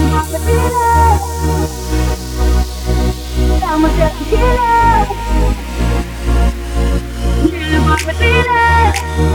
Прямо сердце хилит. Любовь потеряла.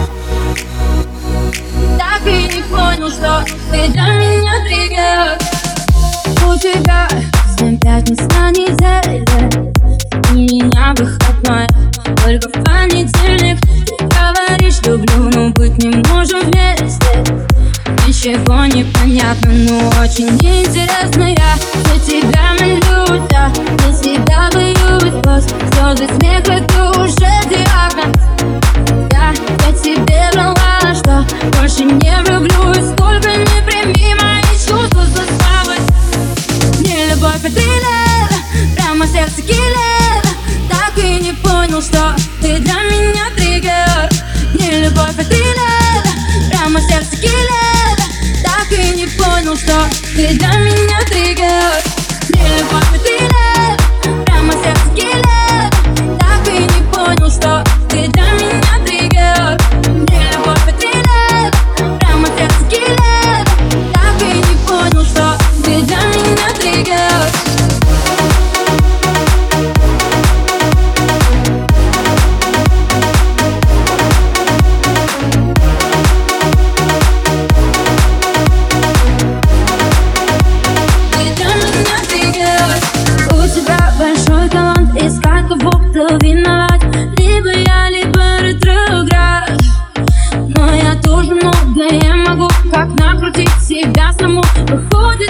Так и не понял, что ты для меня триггер. У тебя всем пятница неделя, у меня выходной только в понедельник. Ты говоришь люблю, но быть не можем вместе. Ничего не понятно, но очень интересно. Я за тебя молюсь, я за себя боюсь. Просто слезы, смех, это уже диагноз. Я тебе врала, что больше не влюблюсь. Сколько не прими мои чувства за слабость. Мне любовь потеряла, прямо сердце киллер. Так и не понял, что ты для меня триггер. Мне любовь потеряла, прямо сердце киллер. Так и не понял, что ты для меня триггер. Мне любовь потеряла, прямо сердце киллер. Так и не понял, что ты для меня триггер. Мне любовь потеряла, прямо сердце киллер. Так и не понял, что ты для меня триггер. Большой талант искать кого-то виноват. Либо я, либо ретроград. Но я тоже многое могу, как накрутить себя саму. Выходит